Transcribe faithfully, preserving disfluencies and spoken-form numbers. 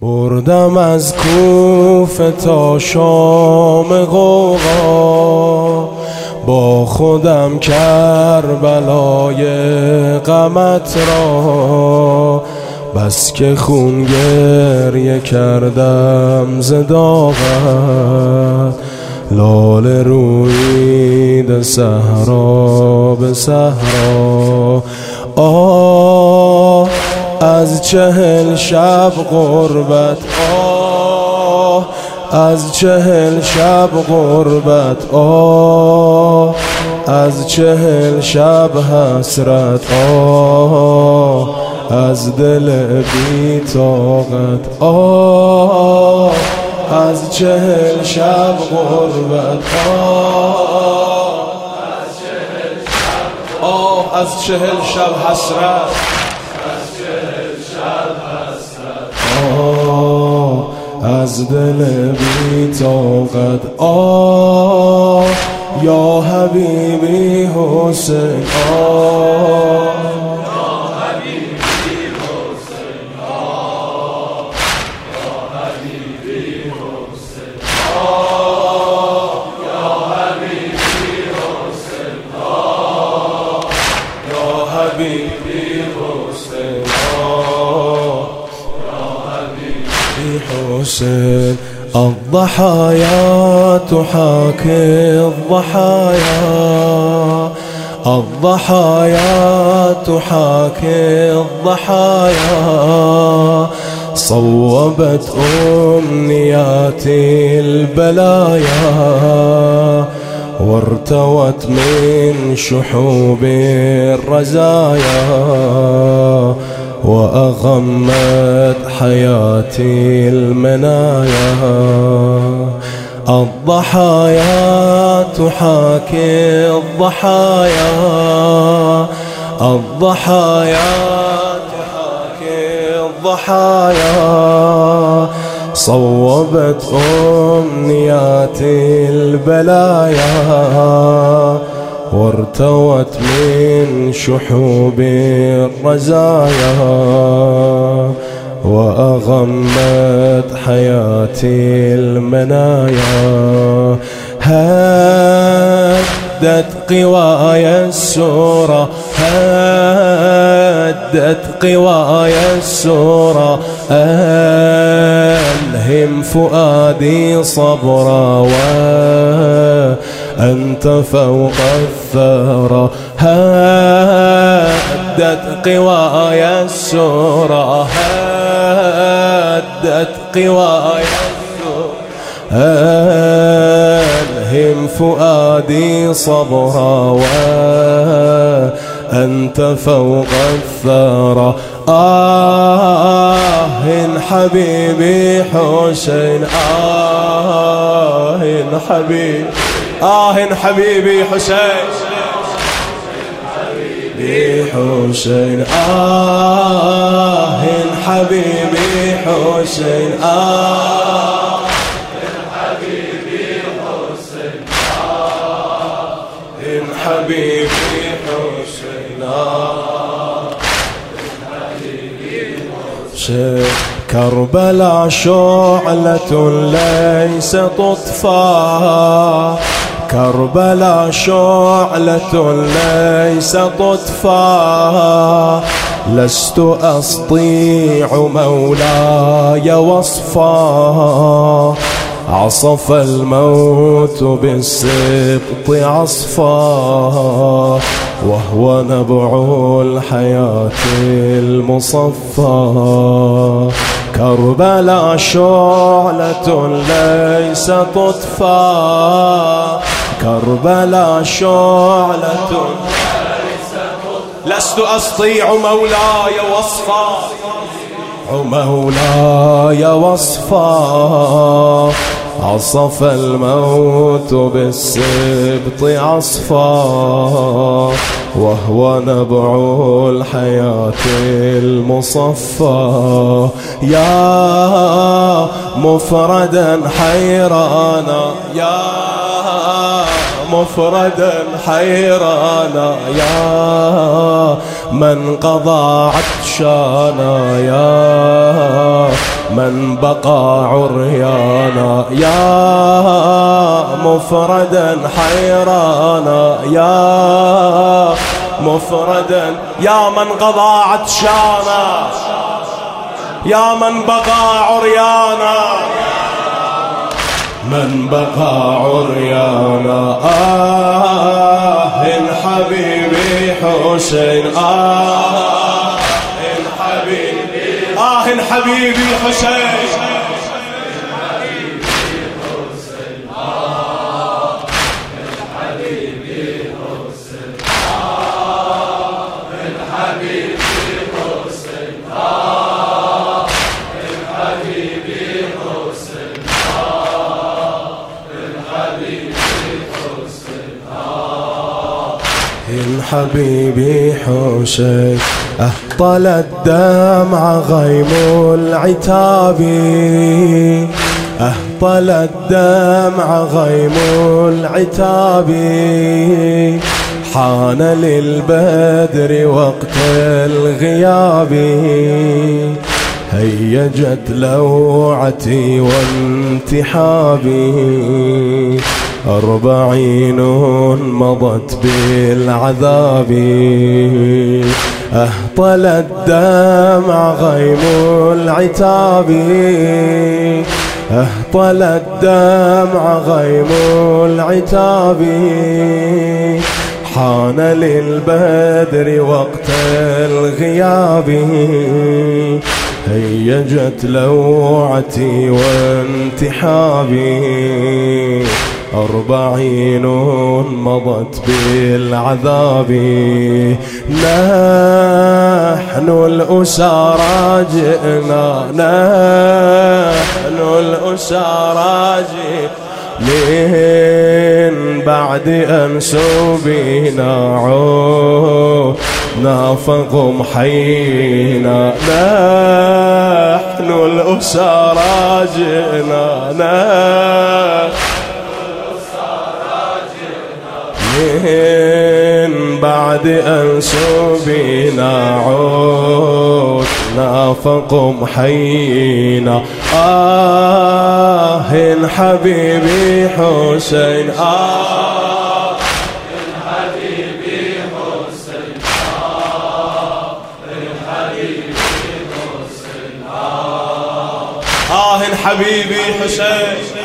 بردم از کوفه تا شام غوغا، با خودم کربلای غمت را، بس که خون گریه کردم ز داغت. لاله رویید صحرا به صحرا، آه از چهل شب غربت، آه از چهل شب غربت، آه از چهل شب حسرت، آه از دل بی طاقت، آه از چهل شب غربت، آه از چهل شب، آه از چهل شب حسرت، آه از دل بی طاقت. آه یا حبیبی حسین، آه یا حبیبی حسین، آه یا حبیبی حسین، آه یا حبیبی حسین، آه یا حبیبی حسین، آه حسين. الضحايا تحاكي الضحايا، الضحايا تحاكي الضحايا، صوبت أمنياتي البلايا، وارتوت من شحوب الرزايا، وأغمت حياتي المنايا. الضحايا تحاكي الضحايا، الضحايا تحاكي الضحايا، صوبت أمنياتي البلايا، وارتوت من شحوب الرزايا، وأغمت حياتي المنايا. هدت قواي السورة، هدت قواي السورة، ألهم فؤادي صبرا، وأنت فوق الثرى. هدت قواي السورة، هدت قواي السورة، ألهم فؤادي صبرا، وأنت فوق الثرى. آه حبيبي حسين، آه حبيبي، آه حبيبي حسين، حبيبي حسين، آه حبيبي حسين، آه حبيبي حسين، آه حبيبي حسين، آه حبيبي حسين. كربلاء شعلة ليس تطفى، كربلاء شعلة ليس تطفى، لست أستطيع مولاي وصفا، عصف الموت بالسبط عصفا، وهو نبع الحياة المصفى. كربلاء شعلة ليس تطفى، كربلاء شعلة ليس تطفى، لست أستطيع مولاي وصفا، مولاي وصفا، عصف الموت بالسبط عصفا، وهو نبع الحياة المصفى. يا مفردا حيرانا، يا مفردا حيرانا، يا من قضى عطشانا، يا من بقى عريانا يا مفردا حيرانا يا مفردا يا من قضى عطشانا يا من بقى عريانا من بقى عريانا آه إن حبيبي حسين آه إن حبيبي آه إن حبيبي حسين إن حبيبي حسين أهطل الدمع غيم العتاب أهطل الدمع غيم العتاب حان للبدر وقت الغياب هيجت لوعتي وانتحابي أربعين مضت بالعذاب أهطل الدمع غيم العتاب أهطل الدمع غيم العتاب حان للبدر وقت الغياب هيجت لوعتي وانتحابي أربعين مضت بالعذاب نحن الأسارى جئنا نحن الأسارى جئنا من بعد أن سبينا عودنا فقم حينا نحن الأسارى جئنا من بعد أن سبينا عودنا فقم حينا آه إن حبيبي حسين آه إن حبيبي حسين آه إن حبيبي حسين آه إن حبيبي حسين